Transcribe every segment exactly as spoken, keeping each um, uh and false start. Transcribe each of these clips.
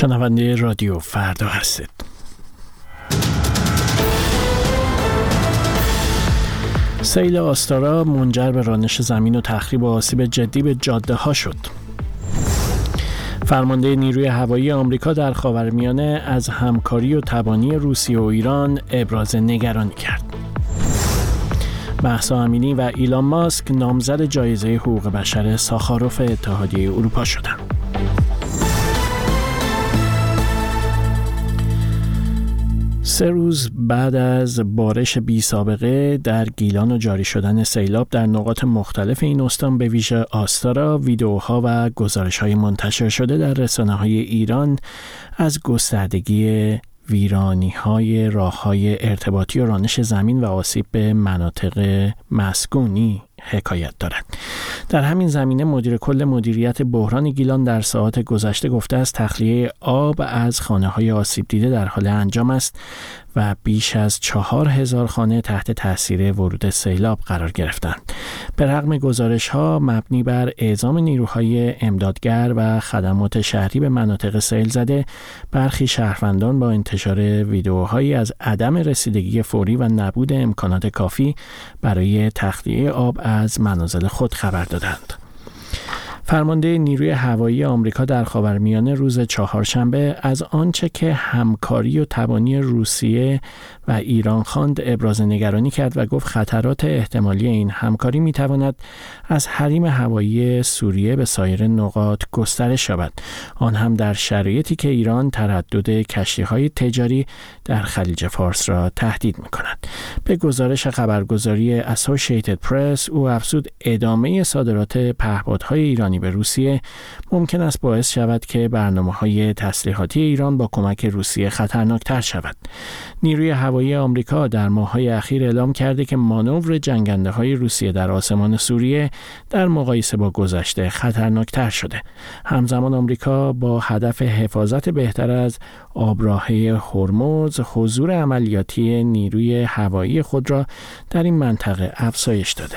شنونده رادیو فردا هستید. سیل آستارا منجر به رانش زمین و تخریب و آسیب جدی به جاده ها شد. فرمانده نیروی هوایی آمریکا در خاورمیانه از همکاری و تبانی روسیه و ایران ابراز نگرانی کرد. مهسا امینی و ایلان ماسک نامزد جایزه حقوق بشر ساخاروف اتحادیه اروپا شدند. سه روز بعد از بارش بی سابقه در گیلان و جاری شدن سیلاب در نقاط مختلف این استان به ویژه آستارا، ویدئوها و گزارش‌های منتشر شده در رسانه‌های ایران از گستردگی ویرانی‌های راه‌های ارتباطی و رانش زمین و آسیب به مناطق مسکونی حکایت دارد. در همین زمینه مدیر کل مدیریت بحران گیلان در ساعات گذشته گفته است تخلیه آب از خانه‌های آسیب دیده در حال انجام است و بیش از چهار هزار خانه تحت تاثیر ورود سیلاب قرار گرفتند. به رغم گزارش‌ها مبنی بر اعزام نیروهای امدادگر و خدمات شهری به مناطق سیل زده، برخی شهروندان با انتشار ویدئوهایی از عدم رسیدگی فوری و نبود امکانات کافی برای تخلیه آب از منازل خود خبر دادند. فرمانده نیروی هوایی آمریکا در خاورمیانه روز چهارشنبه از آنچه که همکاری و تبانی روسیه و ایران خواند ابراز نگرانی کرد و گفت خطرات احتمالی این همکاری میتواند از حریم هوایی سوریه به سایر نقاط گسترش یابد، آن هم در شرایطی که ایران تردد کشتی‌های تجاری در خلیج فارس را تهدید می‌کند. به گزارش خبرگزاری اسوسییتد پرس او افزود ادامه صادرات پهپادهای ایرانی به روسیه ممکن است باعث شود که برنامه‌های تسلیحاتی ایران با کمک روسیه خطرناکتر شود. نیروی هوایی آمریکا در ماه‌های اخیر اعلام کرده که مانور جنگنده‌های روسیه در آسمان سوریه در مقایسه با گذشته خطرناکتر شده. همزمان آمریکا با هدف حفاظت بهتر از آبراهه هرمز حضور عملیاتی نیروی هوایی خود را در این منطقه افزایش داده.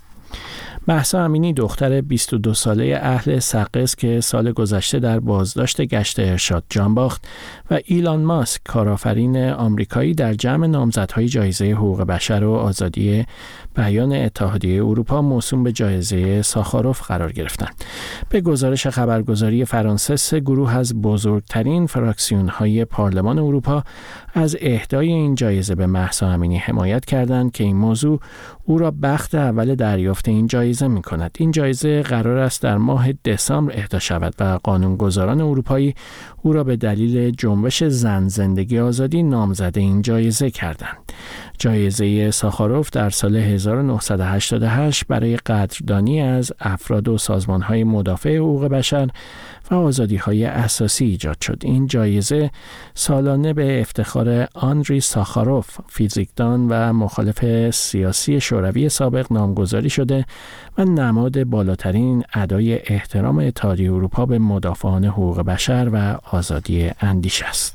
مهسا امینی دختر بیست و دو ساله اهل سقز که سال گذشته در بازداشت گشت ارشاد جان باخت و ایلان ماسک کارآفرین آمریکایی در جمع نامزدهای جایزه حقوق بشر و آزادی بیان اتحادیه اروپا موسوم به جایزه ساخاروف قرار گرفتند. به گزارش خبرگزاری فرانسه سه گروه از بزرگترین فراکسیون‌های پارلمان اروپا از اهدای این جایزه به مهسا امینی حمایت کردند که این موضوع او را بخت اول دریافت این جایزه می‌کند. این جایزه قرار است در ماه دسامبر اهدا شود و قانونگذاران اروپایی او را به دلیل جنبش زن زندگی آزادی نامزد این جایزه کردند. جایزه ساخاروف در سال هزار و نهصد و هشتاد و هشت برای قدردانی از افراد و سازمان‌های مدافع حقوق بشر و آزادی‌های اساسی ایجاد شد. این جایزه سالانه به افتخار آندری ساخاروف، فیزیکدان و مخالف سیاسی شوروی سابق نامگذاری شده و نماد بالاترین ادای احترام اتحادیه اروپا به مدافعان حقوق بشر و آزادی اندیشه است.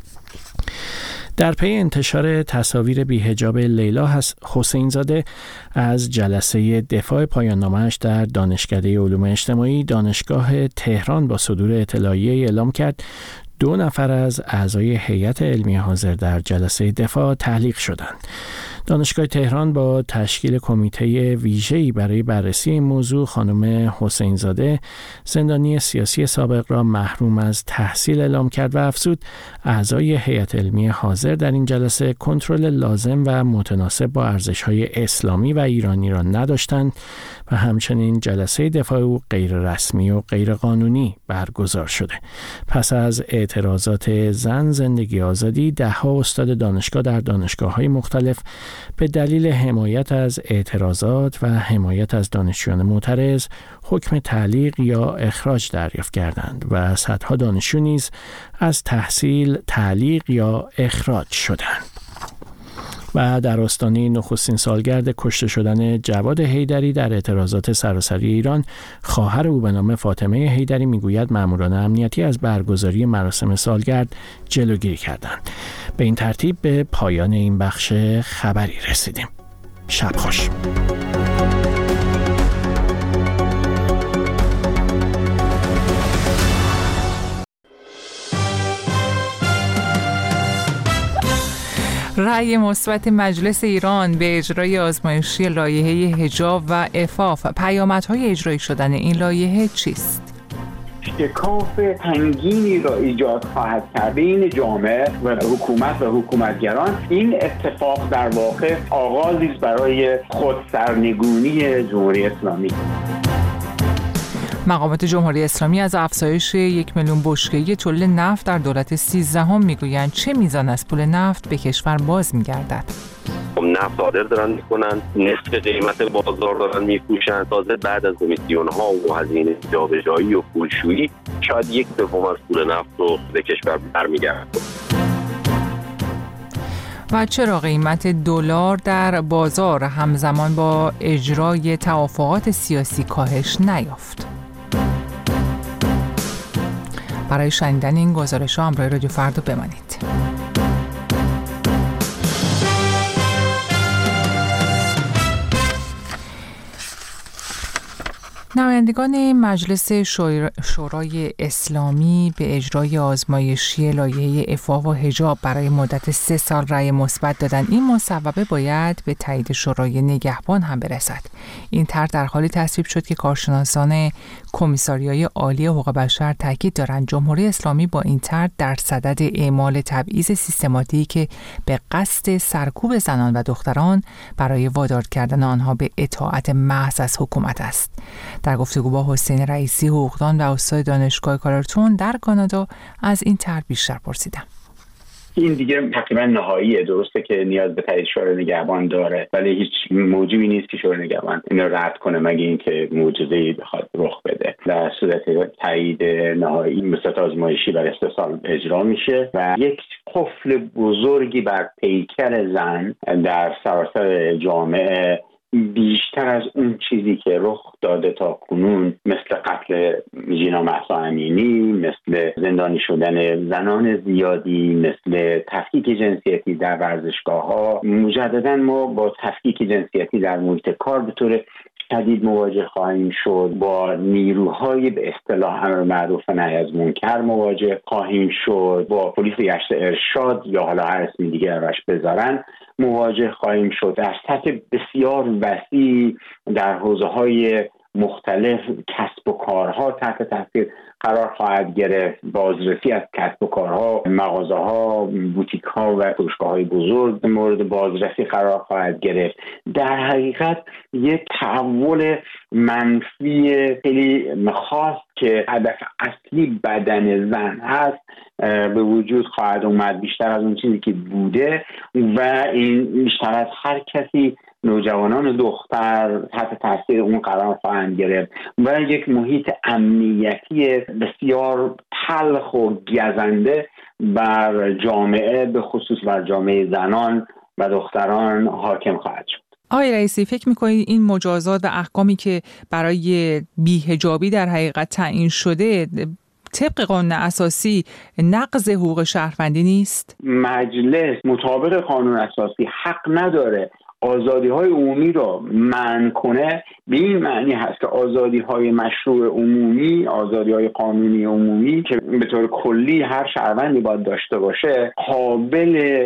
در پی انتشار تصاویر بی‌حجاب لیلا حسین زاده از جلسه دفاع پایان نامه‌اش در دانشکده علوم اجتماعی دانشگاه تهران با صدور اطلاعیه‌ای اعلام کرد دو نفر از اعضای هیئت علمی حاضر در جلسه دفاع تعلیق شدند. دانشگاه تهران با تشکیل کمیته ویژه‌ای برای بررسی این موضوع خانم حسین زاده زندانی سیاسی سابق را محروم از تحصیل اعلام کرد و افزود اعضای هیئت علمی حاضر در این جلسه کنترل لازم و متناسب با ارزش‌های اسلامی و ایرانی را نداشتند و همچنین جلسه دفاع او غیر رسمی و غیر قانونی برگزار شده. پس از اعتراضات زن زندگی آزادی، ده‌ها استاد دانشگاه در دانشگاه‌های مختلف به دلیل حمایت از اعتراضات و حمایت از دانشجویان معترض حکم تعلیق یا اخراج دریافت کردند و صدها دانشجو نیز از تحصیل تعلیق یا اخراج شدند. و در آستانه نخستین سالگرد کشته شدن جواد حیدری در اعتراضات سراسری ایران، خواهر او به نام فاطمه حیدری میگوید ماموران امنیتی از برگزاری مراسم سالگرد جلوگیری کردند. به این ترتیب به پایان این بخش خبری رسیدیم. شب خوش. رأی مثبت مجلس ایران به اجرای آزمایشی لایحه حجاب و عفاف، پیامدهای اجرایی شدن این لایحه چیست؟ شکاف سنگینی را ایجاد خواهد کرد بین جامعه و حکومت و حکومتگران. این اتفاق در واقع آغازی است برای خودسرنگونی جمهوری اسلامی. مقامات جمهوری اسلامی از افزایش یک میلیون بشکه‌ای تولید نفت در دولت سیزدهم میگویند. چه میزان از پول نفت به کشور باز میگردد؟ نفت صادر دارن میکنن، نصف قیمت بازار دارن میفروشن. تازه بعد از کمیسیون ها و هزینه جابجایی و پولشویی شاید یک سوم از پول نفت رو به کشور برمیگرده. و چرا قیمت دلار در بازار همزمان با اجرای توافقات سیاسی کاهش نیافت؟ برای شنیدن این گزارش‌ها همراه رادیو فردا بمانید. نمایندگان مجلس شورای اسلامی به اجرای آزمایشی لایحه عفاف و حجاب برای مدت سه سال رأی مثبت دادند. این مصوبه باید به تایید شورای نگهبان هم برسد. این طرح در حالی تصویب شد که کارشناسان کمیساریای عالی حقوق بشر تاکید دارند جمهوری اسلامی با این طرح در صدد اعمال تبعیض سیستماتیکی که به قصد سرکوب زنان و دختران برای وادار کردن آنها به اطاعت محض از حکومت است. در گفتگو با حسین رئیسی حقوقدان و استاد دانشگاه کارلتون در کانادا از این طرح بیشتر پرسیدم. این دیگه تقریبا نهاییه. درسته که نیاز به تایید شورای نگهبان داره، ولی هیچ موجبی نیست که شورای نگهبان اینو رد کنه مگه اینکه معجزه‌ای بخواد رخ بده. در صورت تایید نهایی مستند آزمایشی برای سه سال اجرا میشه و یک قفل بزرگی بر پیکر زن در سراسر جامعه، بیشتر از اون چیزی که رخ داده تا کنون، مثل قتل ژینا مهسا امینی، مثل زندانی شدن زنان زیادی، مثل تفکیک جنسیتی در ورزشگاه‌ها. مجددا ما با تفکیک جنسیتی در محیط کار به طور شدید مواجه خواهیم شد. با نیروهای به اصطلاح امر معروف و نهی از منکر مواجه خواهیم شد. با پلیس گشت ارشاد یا حالا هر اسمی دیگه روش بذارن مواجه خواهیم شد. در سطح بسیار وسیع در حوزه‌های مختلف کسب و کارها تحت تاثیر قرار خواهد گرفت. بازرسی از کسب و کارها، مغازه‌ها، بوتیک‌ها و فروشگاه‌های بزرگ مورد بازرسی قرار خواهد گرفت. در حقیقت یک تحول منفی خیلی خاص که هدف اصلی بدن زن هست به وجود خواهد اومد، بیشتر از اون چیزی که بوده و این بیشتر از هر کسی نوجوانان دختر تحت تاثیر اون قرار خواهند گرفت و یک محیط امنیتی بسیار تلخ و گزنده بر جامعه، به خصوص بر جامعه زنان و دختران حاکم خواهد شد. آقای رئیسی، فکر می‌کنید این مجازات و احکامی که برای بی‌حجابی در حقیقت تعیین شده طبق قانون اساسی نقض حقوق شهروندی نیست؟ مجلس مطابق قانون اساسی حق نداره آزادی‌های عمومی را منع کنه. به این معنی هست که آزادی‌های مشروع عمومی، آزادی‌های قانونی عمومی که به طور کلی هر شهروندی باید داشته باشه، قابل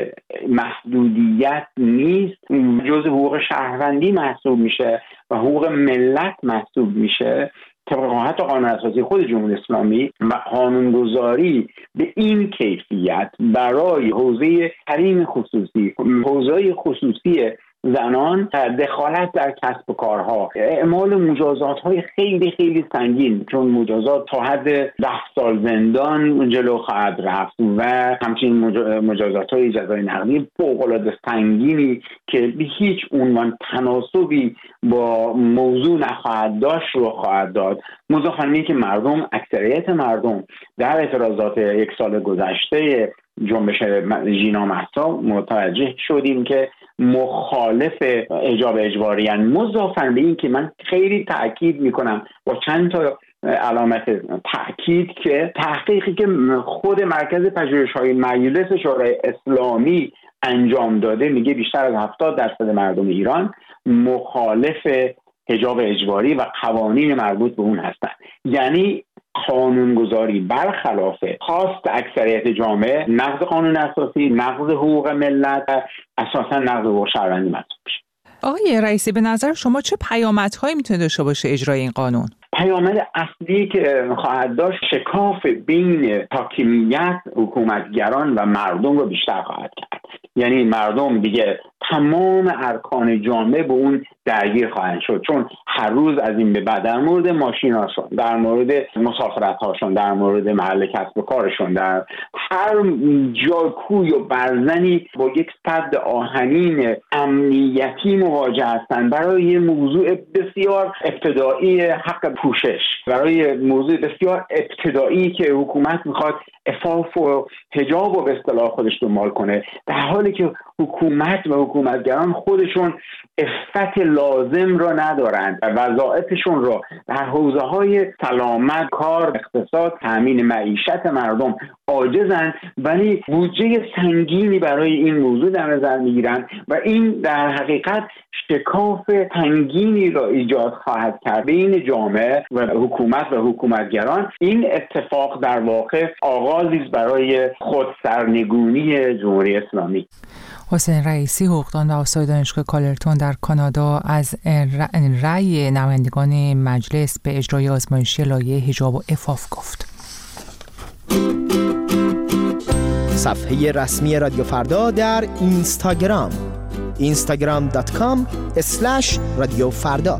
محدودیت نیست، جزء حقوق شهروندی محسوب میشه و حقوق ملت محسوب میشه. طبق حتی قانون اساسی خود جمهوری اسلامی و قانونگذاری به این کیفیت برای حوزه حریم خصوصی، حوزه خصوصی زنان، دخالت در کسب و کارها، اعمال مجازات های خیلی خیلی سنگین، چون مجازات تا حد ده سال زندان جلو خواهد رفت و همچنین مجازات های جزای نقدی فوق‌العاده سنگینی که به هیچ عنوان تناسبی با موضوع نخواهد داشت رو خواهد داد. مضافاً که مردم، اکثریت مردم در اعتراضات یک سال گذشته جنبش ژینا مهسا متوجه شدیم که مخالف حجاب اجباری ان. مضافاً به این که من خیلی تأکید میکنم با چند تا علامت تأکید که تحقیقی که خود مرکز پژوهش‌های مجلس شورای اسلامی انجام داده میگه بیشتر از هفتاد درصد مردم ایران مخالف حجاب اجباری و قوانین مربوط به اون هستن. یعنی قانونگذاری برخلاف خواست اکثریت جامعه نقض قانون اساسی، نقض حقوق ملت، اساسا نقض حقوق شهروندی محسوب میشه. آقای رئیسی، به نظر شما چه پیامدهایی میتونه داشته باشه اجرای این قانون؟ پیامد اصلی که خواهد داشت شکاف بین حاکمیت، حکومتگران و مردم رو بیشتر خواهد کرد. یعنی مردم دیگه تمام ارکان جامعه به اون درگیر خواهند شد، چون هر روز از این به بعد در مورد ماشیناشون، در مورد مسافرت‌هاشون، در مورد محل کسب و کارشون، در هر جای کوی و برزنی با یک سد آهنین امنیتی مواجه هستند. برای یه موضوع بسیار ابتدایی حق پوشش، برای موضوع بسیار ابتدایی که حکومت میخواد عفاف و حجاب و به اصطلاح خودش دنبال کنه، در حالی که حکومت و حکومتگران خودشون عفت لازم را ندارند و وظایفشون را در حوزه‌های سلامت، کار، اقتصاد، تامین معیشت مردم عاجزند، ولی بودجه سنگینی برای این موضوع در نظر میگیرند و این در حقیقت شکاف سنگینی را ایجاد خواهد کرد بین جامعه و حکومت و حکومتگران. این اتفاق در واقع آغازی است برای خودسرنگونی جمهوری اسلامی. حسین رئیسی، حقوقدان و استاد دانشگاه کالرتون در کانادا، از رأی نمایندگان مجلس به اجرای آزمایشی لایحه حجاب و عفاف گفت. صفحه رسمی رادیو فردا در اینستاگرام اینستاگرام دات کام اسلش رادیو فردا.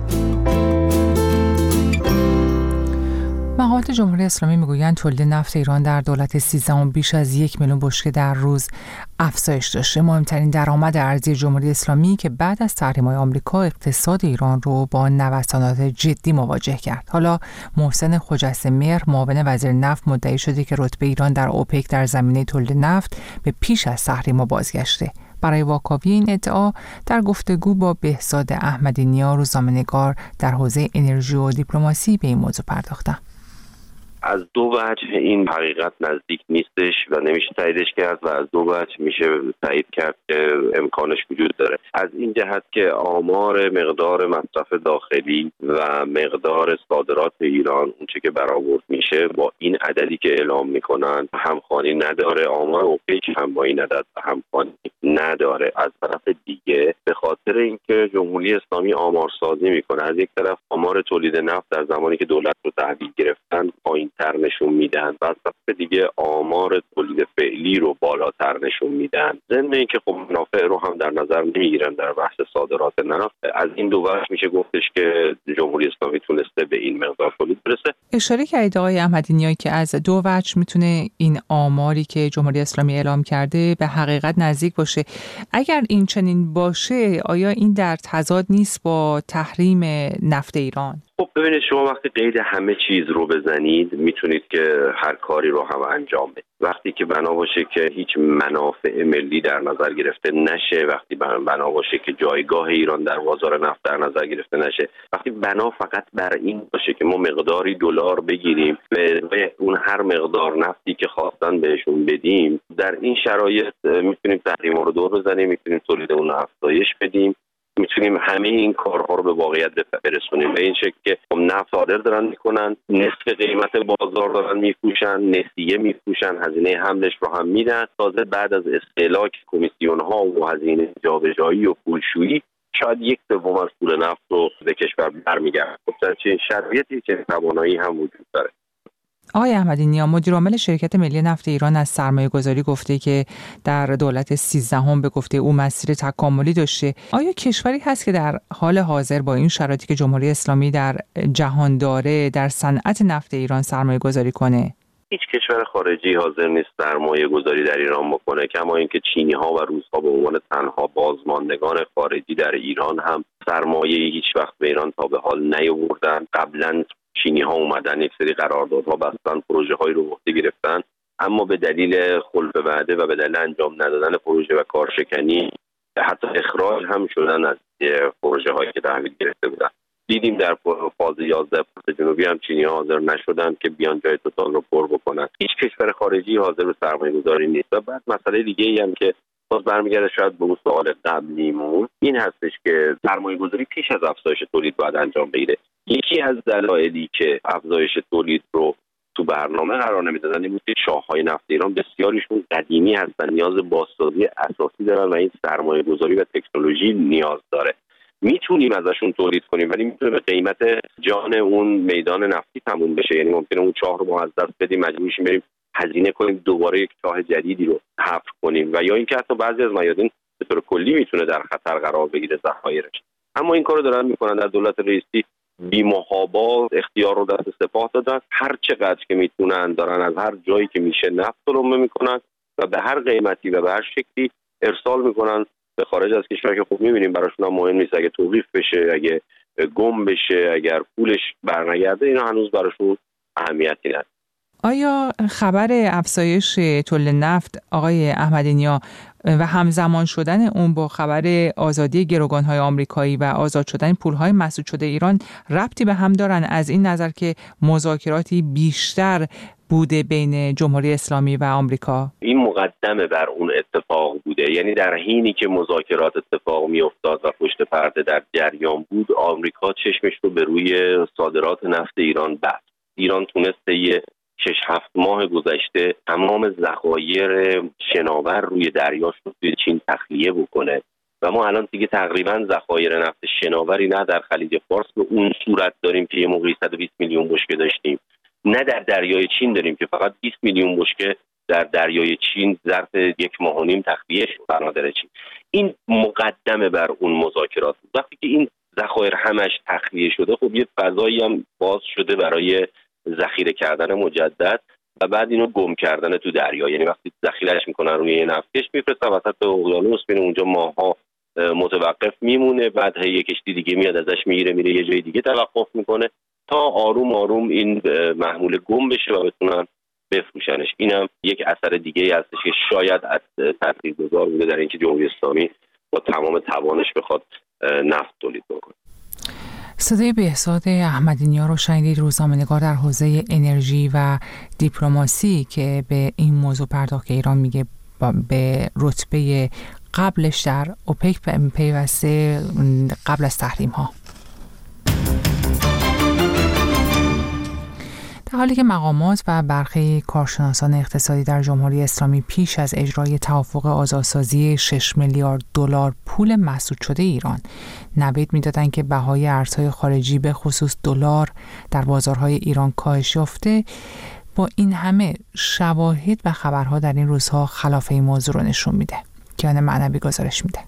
مقامات جمهوری اسلامی میگویند تولید نفت ایران در دولت سیزدهم بیش از یک میلیون بشکه در روز افزایش داشته. مهمترین درآمد ارزی جمهوری اسلامی که بعد از تحریم‌های آمریکا اقتصاد ایران رو با نوسانات جدی مواجه کرد. حالا محسن خجسته-مهر، معاون وزیر نفت، مدعی شده که رتبه ایران در اوپک در زمینه تولید نفت به پیش از تحریم‌ها بازگشته. برای واکاوی این ادعا در گفتگو با بهزاد احمدی نیا، روزنامه‌نگار در حوزه انرژی و دیپلماسی، به این موضوع پرداختم. از دو وجه این حقیقت نزدیک نیستش و نمیشه تاییدش کرد و از دو وجه میشه تایید کرد که امکانش وجود داره. از این جهت که آمار مقدار مصرف داخلی و مقدار صادرات ایران اونچه که برآورد میشه با این عددی که اعلام میکنن همخوانی نداره. آمار اوپک هم با این عدد همخوانی نداره. از طرف دیگه به خاطر اینکه جمهوری اسلامی آمارسازی میکنه، از یک طرف آمار تولید نفت در زمانی که دولت رو تحویل گرفتن پایین تر نشون میدن و از طرف دیگه آمار تولید فعلی رو بالاتر نشون میدن. ضمن اینکه خب منافع رو هم در نظر نمیگیرن در بحث صادرات نفت. از این دو وجه میشه گفتش که جمهوری اسلامی تونسته به این مقدار تولید برسه. اشاره کردید آقای احمدی نیایی که از دو وجه میتونه این آماری که جمهوری اسلامی اعلام کرده به حقیقت نزدیک باشه. اگر این چنین باشه، آیا این در تضاد نیست با تحریم نفت ایران؟ خب ببینید، شما وقتی قید همه چیز رو بزنید میتونید که هر کاری رو هم انجام بدید. وقتی که بنا باشه که هیچ منافع ملی در نظر گرفته نشه، وقتی بنا باشه که جایگاه ایران در بازار نفت در نظر گرفته نشه، وقتی بنا فقط بر این باشه که ما مقداری دلار بگیریم به اون هر مقدار نفتی که خواستن بهشون بدیم، در این شرایط میتونیم تحریم‌ها رو دور بزنیم، میتونیم تولید اون رو افزایش بدیم، میتونیم همه این کارها رو به واقعیت برسونیم. به این شکل که نفت صادر دارن میکنن، نصف قیمت بازار دارن میفروشن، نسیه میفروشن، هزینه حملش رو هم میدن. تازه بعد از استهلاک کمیسیون ها و هزینه جابجایی و پولشویی شاید یک سوم از پول نفت رو به کشور برمیگرده. خب در چه شرایطی که توانایی هم وجود داره. آقای احمدی نیا، مدیر عامل شرکت ملی نفت ایران از سرمایه گذاری گفته که در دولت سیزدهم به گفته او مسیر تکاملی داشته. آیا کشوری هست که در حال حاضر با این شرایطی که جمهوری اسلامی در جهان داره در صنعت نفت ایران سرمایه گذاری کنه؟ هیچ کشور خارجی حاضر نیست سرمایه گذاری در ایران بکنه، کما اینکه چینی ها و روس ها به عنوان تنها بازماندگان خارجی در ایران هم سرمایه هیچ وقت به ایران تا به حال نیاوردن. قبلا چینی ها اومدن یک سری قراردادها بستن، پروژه هایی رو به عهده گرفتن، اما به دلیل خلف وعده و به دلیل انجام ندادن پروژه و کارشکنی حتی اخراج هم شدن از پروژه هایی که تحویل گرفته بودن. دیدیم در فاز یازده پروژه جنوبی هم چینی ها حاضر نشدن که بیان جای توتال رو پر بکنن. هیچ کشور خارجی حاضر به سرمایه گذاری نیست. و بعد مسئله دیگه ای هم که باز برمیگرده شاید به سوال قبلیمون، این هستش که سرمایه گذاری پیش از افزایش تولید باید انجام بگیره. یکی از دلایلی که افزایش تولید رو تو برنامه قرار نمیدادن این بود که شاخه‌های نفت ایران بسیاریشون قدیمی هستن، نیاز بازسازی اساسی دارن و این سرمایه گذاری و تکنولوژی نیاز داره. میتونیم ازشون تولید کنیم ولی میتونه به قیمت جان اون میدان نفتی تموم بشه. یعنی ممکنه اون چاه رو ما از دست بدیم، مجبور میشیم بریم هزینه کنیم دوباره یک چاه جدیدی رو حفر کنیم و یا اینکه حتی بعضی از میادین به طور کلی میتونه در خطر قرار بگیره ذخایرش. اما این کارو دارن میکنن. در دولت رئیسی بی‌محابا اختیار رو دست سپاه دادن، هر چقدر که میتونن دارن از هر جایی که میشه نفت تولید میکنن و به هر قیمتی و به هر شکلی ارسال میکنن به خارج از کشور که خب میبینیم براشون هم مهم نیست اگه توقیف بشه، اگه گم بشه، اگر پولش برنگرده، اینا هنوز براشون اهمیتی نداره. آیا خبر افزایش تولید نفت آقای احمدی نیا و همزمان شدن اون با خبر آزادی گروگان‌های آمریکایی و آزاد شدن پول‌های مسدود شده ایران ربطی به هم دارن، از این نظر که مذاکراتی بیشتر بوده بین جمهوری اسلامی و آمریکا؟ این مقدمه بر اون اتفاق بوده. یعنی در حینی که مذاکرات اتفاق میافتاد و پشت پرده در جریان بود، آمریکا چشمش رو به روی صادرات نفت ایران بست. ایران تونسته یه شش هفت ماه گذشته تمام ذخایر شناور روی دریاش رو توی چین تخلیه بکنه و ما الان دیگه تقریبا ذخایر نفت شناوری نه در خلیج فارس به اون صورت داریم که یه موقعی صد و بیست میلیون بشکه داشتیم، نه در دریای چین داریم که فقط بیست میلیون بشکه در دریای چین ظرف یک ماه و نیم تخلیه شد بنادر چین. این مقدمه بر اون مذاکرات. وقتی که این ذخایر همش تخلیه شده، خب یه فضایی هم باز شده برای ذخیره کردن مجدد و بعد اینو گم کردن تو دریا. یعنی وقتی ذخیرهش میکنن روی یه نفتکش میفرستن وسط اقیانوس، میره اونجا ماها متوقف میمونه، بعد یه کشتی دیگه میاد ازش میگیره میره یه جای دیگه توقف میکنه تا آروم آروم این محمول گم بشه و بتونن بفروشنش. اینم یک اثر دیگه ای هستش که شاید از تاثیرگذار بوده در اینکه جمهوری اسلامی با تمام توانش بخواد نفت تولید بکنه. صدای بهزاد احمدی نیا رو شنیدید، روزنامه‌نگار در حوزه انرژی و دیپلماسی که به این موضوع پرداخت که ایران میگه به رتبه قبلش در اوپک پیوسته قبل از تحریم ها. در حالی که مقامات و برخی کارشناسان اقتصادی در جمهوری اسلامی پیش از اجرای توافق آزادسازی شش میلیارد دلار پول مسدود شده ایران نوید می‌دادند که بهای ارزهای خارجی به خصوص دلار در بازارهای ایران کاهش یافته، با این همه شواهد و خبرها در این روزها خلاف این موضوع رو نشون میده. کیان معنوی گزارش میده.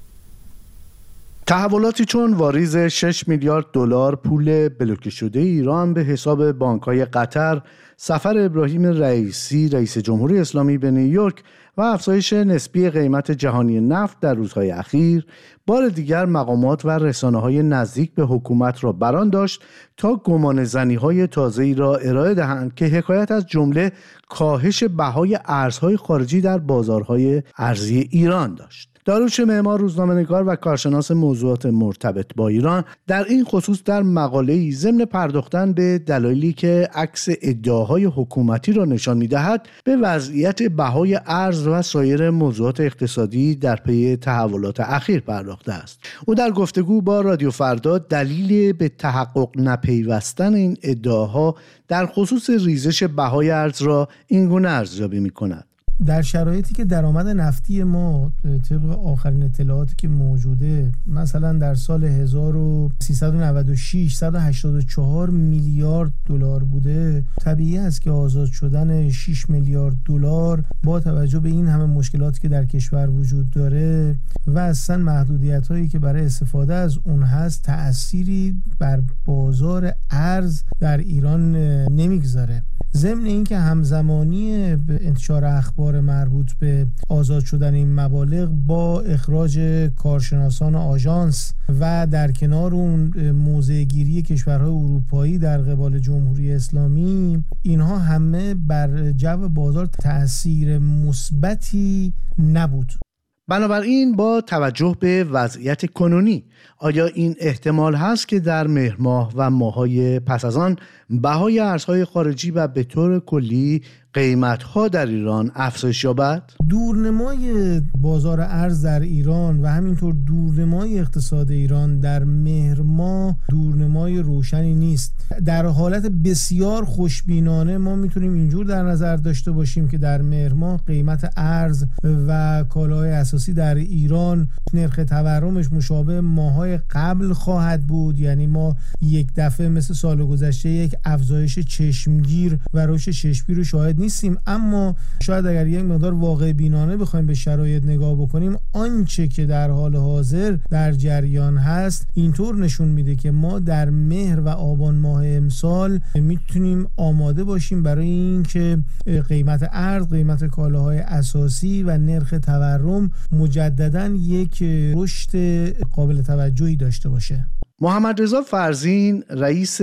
تحولاتی چون واریز شش میلیارد دلار پول بلوکه شده ایران به حساب بانک‌های قطر، سفر ابراهیم رئیسی رئیس جمهوری اسلامی به نیویورک و افزایش نسبی قیمت جهانی نفت در روزهای اخیر بار دیگر مقامات و رسانه‌های نزدیک به حکومت را بران داشت تا گمانه‌زنی‌های تازه‌ای را ارائه دهند که حکایت از جمله کاهش بهای ارزهای خارجی در بازارهای ارزی ایران داشت. داریوش معمار، روزنامه‌نگار و کارشناس موضوعات مرتبط با ایران، در این خصوص در مقاله‌ای ضمن پرداختن به دلایلی که عکس ادعاهای حکومتی را نشان می‌دهد به وضعیت بهای ارز و سایر موضوعات اقتصادی در پی تحولات اخیر پرداخته است. او در گفتگو با رادیو فردا دلیل به تحقق نپیوستن این ادعاها در خصوص ریزش بهای ارز را اینگونه ارزیابی می‌کند. در شرایطی که درآمد نفتی ما طبق آخرین اطلاعاتی که موجوده مثلا در سال هزار و سیصد و نود و شش صد و هشتاد و چهار میلیارد دلار بوده، طبیعی است که آزاد شدن شش میلیارد دلار با توجه به این همه مشکلاتی که در کشور وجود داره و اصلا محدودیت‌هایی که برای استفاده از اون هست تأثیری بر بازار ارز در ایران نمیگذاره. ضمن اینکه همزمانی انتشار اخبار مربوط به آزاد شدن این مبالغ با اخراج کارشناسان آژانس و در کنار اون موضع‌گیری کشورهای اروپایی در قبال جمهوری اسلامی، اینها همه بر جو بازار تأثیر مثبتی نبود. بنابراین با توجه به وضعیت کنونی، آیا این احتمال هست که در مهر ماه و ماه‌های پس از آن بهای ارزهای خارجی و به طور کلی قیمت‌ها در ایران افزایش یابد؟ دور دورنمای بازار ارز در ایران و همینطور دورنمای اقتصاد ایران در مهر ماه دورنمای روشنی نیست. در حالت بسیار خوشبینانه ما میتونیم اینجور در نظر داشته باشیم که در مهر ماه قیمت ارز و کالاهای اساسی در ایران نرخ تورمش مشابه ماهای قبل خواهد بود، یعنی ما یک دفعه مثل سال گذشته یک افزایش چشمگیر و رشد چشمگیر رو شاهد نیستیم. اما شاید اگر یک مقدار واقع بینانه بخوایم به شرایط نگاه بکنیم، آنچه که در حال حاضر در جریان هست اینطور نشون میده که ما در مهر و آبان ماه امسال میتونیم آماده باشیم برای اینکه قیمت ارز، قیمت کالاهای اساسی و نرخ تورم مجدداً یک رشد قابل توجهی داشته باشه. محمد رضا فرزین رئیس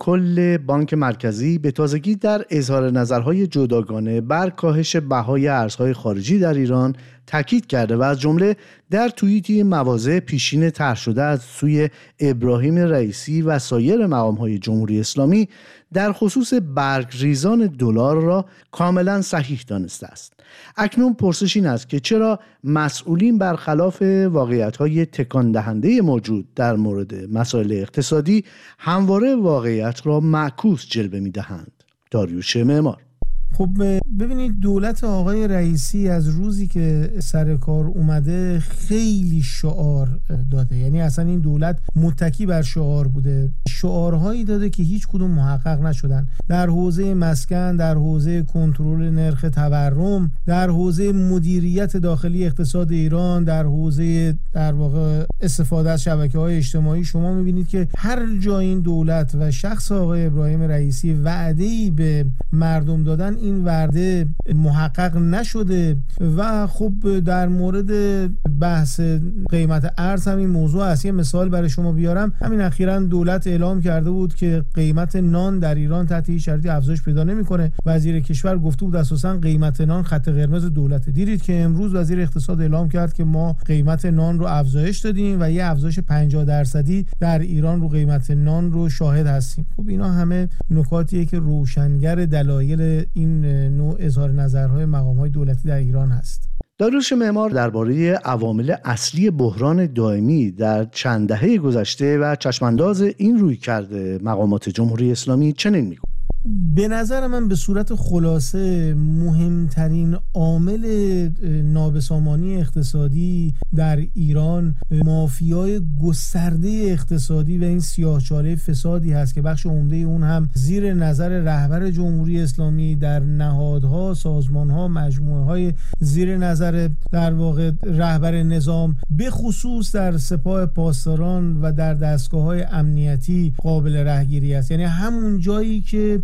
کل بانک مرکزی به تازگی در اظهار نظرهای جداگانه بر کاهش بهای ارزهای خارجی در ایران تاکید کرده و از جمله در توییتی مواضع پیشین طرح شده از سوی ابراهیم رئیسی و سایر مقام‌های جمهوری اسلامی در خصوص برگریزان دلار را کاملا صحیح دانسته است. اکنون پرسش این است که چرا مسئولین برخلاف واقعیت‌های تکان دهنده موجود در مورد مسائل اقتصادی همواره واقعیت را معکوس جلوه می‌دهند؟ داریوش معمار. خب ببینید، دولت آقای رئیسی از روزی که سر کار اومده خیلی شعار داده، یعنی اصلا این دولت متکی بر شعار بوده، شعارهایی داده که هیچ کدوم محقق نشدن در حوزه مسکن، در حوزه کنترل نرخ تورم، در حوزه مدیریت داخلی اقتصاد ایران، در حوزه در واقع استفاده از شبکه‌های اجتماعی. شما می‌بینید که هر جا این دولت و شخص آقای ابراهیم رئیسی وعده‌ای به مردم دادن، این وعده محقق نشده. و خب در مورد بحث قیمت ارز همین موضوع است. یه مثال برای شما بیارم، همین اخیراً دولت اعلام کرده بود که قیمت نان در ایران تحت هیچ شرطی افزایش پیدا نمی‌کنه. وزیر کشور گفته بود اساساً قیمت نان خط قرمز دولته. دیدید که امروز وزیر اقتصاد اعلام کرد که ما قیمت نان رو افزایش دادیم و یه افزایش پنجاه درصدی در ایران رو قیمت نان رو شاهد هستیم. خب اینا همه نکاتیه که روشنگر دلایل این نوع اظهار نظرهای مقام‌های دولتی در ایران هست. داریوش معمار درباره عوامل اصلی بحران دائمی در چند دهه گذشته و چشمانداز این رویکرد مقامات جمهوری اسلامی چنین میگه: به نظر من به صورت خلاصه مهمترین عامل نابسامانی اقتصادی در ایران مافیای گسترده اقتصادی و این سیاهچاله فسادی هست که بخش عمده اون هم زیر نظر رهبر جمهوری اسلامی در نهادها، سازمانها، مجموعه‌های زیر نظر در واقع رهبر نظام، به خصوص در سپاه پاسداران و در دستگاه‌های امنیتی قابل رهگیری است. یعنی همون جایی که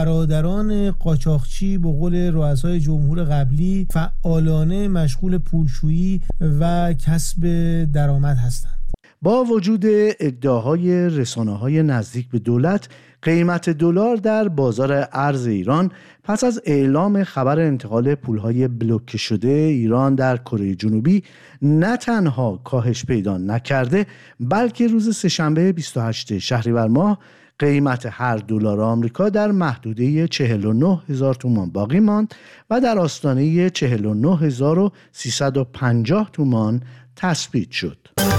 برادران قاچاقچی به قول رؤسای جمهور قبلی فعالانه مشغول پولشویی و کسب درآمد هستند. با وجود ادعاهای رسانه‌های نزدیک به دولت، قیمت دلار در بازار ارز ایران پس از اعلام خبر انتقال پولهای بلوکه شده ایران در کره جنوبی نه تنها کاهش پیدا نکرده، بلکه روز سه‌شنبه بیست و هشتم شهریور ماه قیمت هر دلار آمریکا در محدوده چهل و نه هزار تومان باقی ماند و در آستانه چهل و نه هزار و سیصد و پنجاه تومان تثبیت شد.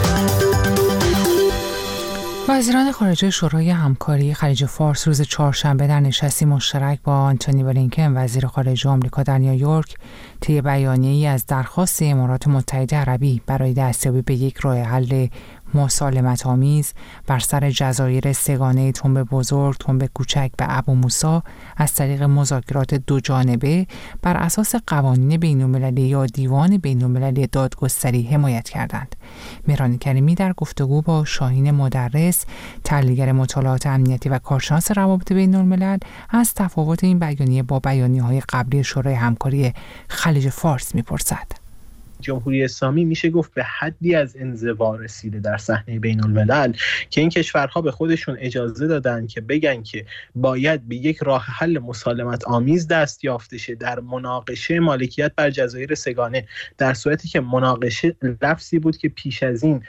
وزیران خارجه شورای همکاری خلیج فارس روز چهارشنبه در نشستی مشترک با آنتونی بلینکن وزیر خارجه آمریکا در نیویورک طی بیانیه‌ای از درخواست امارات متحده عربی برای دستیابی به یک راه حل مسالمت آمیز بر سر جزایر سگانه تنب بزرگ، تنب کوچک و ابو موسی از طریق مذاکرات دو جانبه بر اساس قوانین بین‌المللی یا دیوان بین‌المللی دادگستری حمایت کردند. مهران کریمی در گفتگو با شاهین مدرس، تحلیلگر مطالعات امنیتی و کارشناس روابط بین‌الملل، از تفاوت این بیانیه با بیانیه‌های قبلی شورای همکاری خلیج فارس می‌پرسد. جمهوری اسلامی میشه گفت به حدی از انزوا رسیده در صحنه بین الملل که این کشورها به خودشون اجازه دادن که بگن که باید به یک راه حل مسالمت آمیز دست یافته شه در مناقشه مالکیت بر جزایر سگانه، در صورتی که مناقشه لفظی بود که پیش از این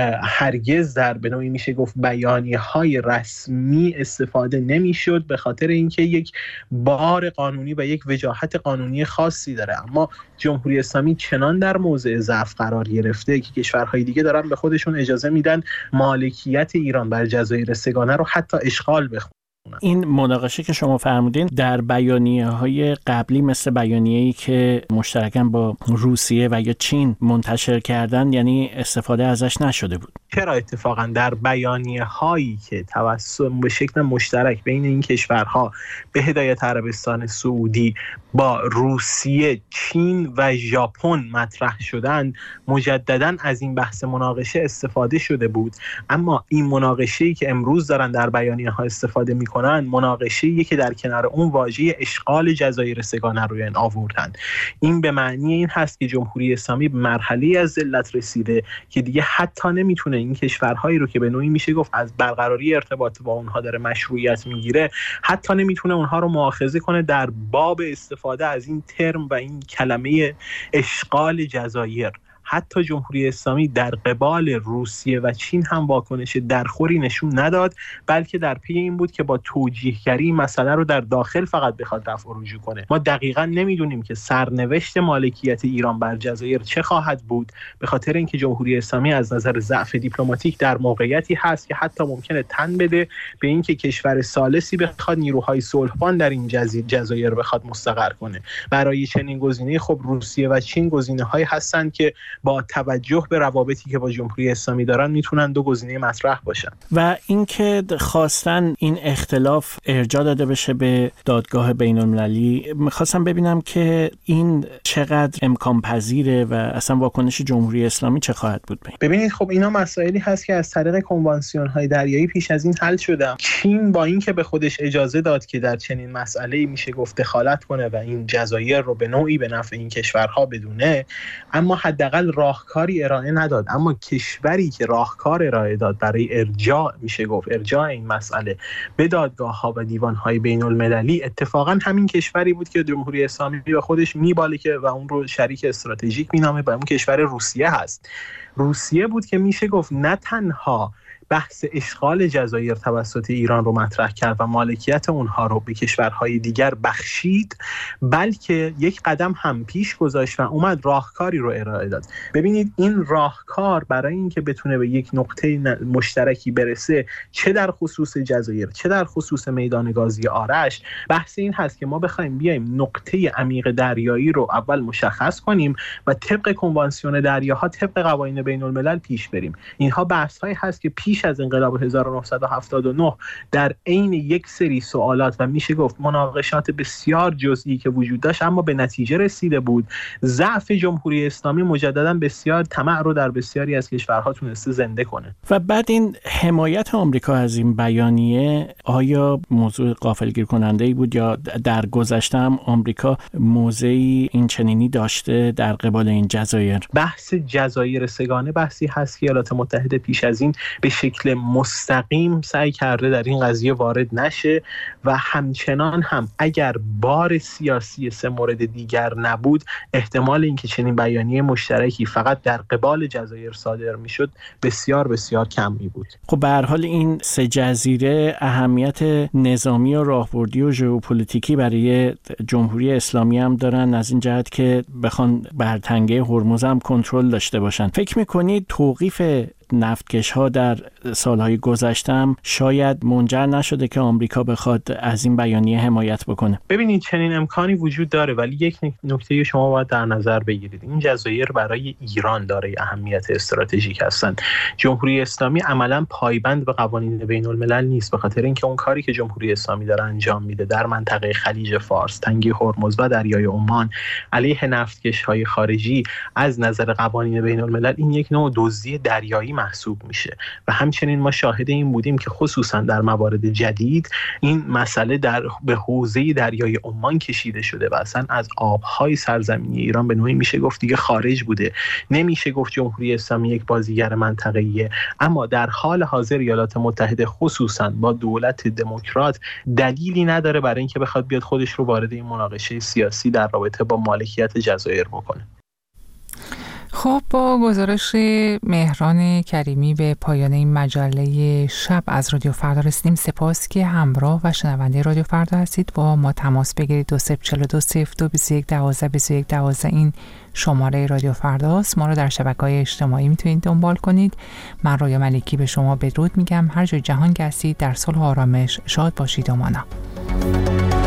هرگز در به نوعی میشه گفت بیانیه‌های رسمی استفاده نمیشد، به خاطر اینکه یک بار قانونی و یک وجاهت قانونی خاصی داره. اما جمهوری اسلامی چنان در موضع ضعف قرار گرفته که کشورهای دیگه دارن به خودشون اجازه میدن مالکیت ایران بر جزایر سگانه رو حتی اشغال بکنن. این مناقشه که شما فرمودین در بیانیه‌های قبلی مثل بیانیه‌ای که مشترکاً با روسیه و یا چین منتشر کردن، یعنی استفاده ازش نشده بود. چرا اتفاقاً در بیانیه‌هایی که توسط به شکل مشترک بین این کشورها به هدایت عربستان سعودی با روسیه، چین و ژاپن مطرح شدن، مجدداً از این بحث مناقشه استفاده شده بود. اما این مناقشه‌ای که امروز دارن در بیانیه‌ها استفاده می‌کنن، مناقشه‌ای که در کنار اون واژه اشغال جزایر سگانه روی این آوردن. این به معنی این هست که جمهوری اسلامی به مرحله از ذلت رسیده که دیگه حتی نمیتونه این کشورهایی رو که به نوعی میشه گفت از برقراری ارتباط با اونها داره مشروعیت میگیره، حتی نمیتونه اونها رو مؤاخذه کنه در باب استفاده از این ترم و این کلمه اشغال جزایر. حتی جمهوری اسلامی در قبال روسیه و چین هم واکنش درخوری نشون نداد، بلکه در پی این بود که با توجیهگری مسئله رو در داخل فقط بخواد رفع و رجوع کنه. ما دقیقاً نمیدونیم که سرنوشت مالکیت ایران بر جزایر چه خواهد بود، به خاطر اینکه جمهوری اسلامی از نظر ضعف دیپلماتیک در موقعیتی هست که حتی ممکنه تن بده به اینکه کشور ثالثی بخواد نیروهای صلحبان در این جزایر بخواد مستقر کنه. برای چنین گزینه‌ای خب روسیه و چین گزینه‌هایی هستند که با توجه به روابطی که با جمهوری اسلامی دارن میتونن دو گزینه مطرح باشن. و اینکه خواستن این اختلاف ارجاع داده بشه به دادگاه بین المللی، میخواستم ببینم که این چقدر امکان پذیره و اصلا واکنش جمهوری اسلامی چه خواهد بود. ببینید خب اینا مسائلی هست که از طریق کنوانسیون های دریایی پیش از این حل شده. چین با اینکه به خودش اجازه داد که در چنین مسئله‌ای میشه گفت دخالت کنه و این جزایر رو به نوعی به نفع این کشورها بدونه، اما حداقل راهکاری ارائه نداد. اما کشوری که راهکار ارائه داد برای ارجاع میشه گفت ارجاع این مسئله به دادگاه‌ها و دیوان‌های بین‌المللی، اتفاقا همین کشوری بود که جمهوری اسلامی به خودش میباله که و اون رو شریک استراتژیک مینامه، و اون کشور روسیه هست. روسیه بود که میشه گفت نه تنها بحث اشغال جزایر توسط ایران رو مطرح کرد و مالکیت اونها رو به کشورهای دیگر بخشید، بلکه یک قدم هم پیش گذاشت و اومد راهکاری رو ارائه داد. ببینید این راهکار برای اینکه بتونه به یک نقطه مشترکی برسه، چه در خصوص جزایر چه در خصوص میدان گازی آرش، بحث این هست که ما بخوایم بیایم نقطه عمیق دریایی رو اول مشخص کنیم و طبق کنوانسیون دریاها، طبق قوانین بین الملل پیش بریم. اینها بحث‌هایی هست که پیش از انقلاب هزار و نهصد و هفتاد و نه در عین یک سری سوالات و میشه گفت مناقشات بسیار جزئی که وجود داشت اما به نتیجه رسیده بود. ضعف جمهوری اسلامی مجددا بسیار طمع رو در بسیاری از کشورها تونسته زنده کنه. و بعد این حمایت آمریکا از این بیانیه آیا موضوع غافلگیر کننده‌ای بود یا در گذشته هم آمریکا موضعی این چنینی داشته در قبال این جزایر؟ بحث جزایر سگانه بحثی هست که ایالات متحده پیش از این به شکل مستقیم سعی کرده در این قضیه وارد نشه و همچنان هم اگر بار سیاسی سه مورد دیگر نبود، احتمال اینکه چنین بیانیه مشترکی فقط در قبال جزایر صادر میشد بسیار بسیار کم می بود. خب به هر حال این سه جزیره اهمیت نظامی و راهبردی و ژئوپلیتیکی برای جمهوری اسلامی هم دارن، از این جهت که بخوان بر تنگه هرمز هم کنترل داشته باشن. فکر میکنید توقیف نفتکش ها در سالهای گذشته هم شاید منجر نشده که آمریکا بخواد از این بیانیه حمایت بکنه؟ ببینید چنین امکانی وجود داره، ولی یک نکته شما باید در نظر بگیرید. این جزایر برای ایران داره اهمیت استراتژیک هستند. جمهوری اسلامی عملاً پایبند به قوانین بین الملل نیست، به خاطر اینکه اون کاری که جمهوری اسلامی داره انجام میده در منطقه خلیج فارس، تنگه هرمز و دریای عمان علیه نفتکش های خارجی از نظر قوانین بین الملل این یک نوع دزدی دریایی محسوب میشه و همچنین ما شاهد این بودیم که خصوصا در موارد جدید این مسئله در به حوزه دریای عمان کشیده شده و اصلا از آبهای سرزمینی ایران به نوعی میشه گفت دیگه خارج بوده. نمیشه گفت جمهوری اسلامی یک بازیگر منطقه‌ایه، اما در حال حاضر ایالات متحده خصوصا با دولت دموکرات دلیلی نداره برای اینکه بخواد بیاد خودش رو وارد این مناقشه سیاسی در رابطه با مالکیت جزایر بکنه. خب با گزارش مهران کریمی به پایان این مجله شب از رادیو فردا رسیدیم. سپاس که همراه و شنونده رادیو فردا هستید. با ما تماس بگیرید. دو صفر چهار دو صفر دو بیست و یک دوازده بیست و یک دوازده این شماره رادیو فرداست. ما رو در شبکه‌های اجتماعی میتونید دنبال کنید. من رویا ملکی به شما بدرود میگم. هر جای جهان که هستید در صلح و آرامش شاد باشید و مانا.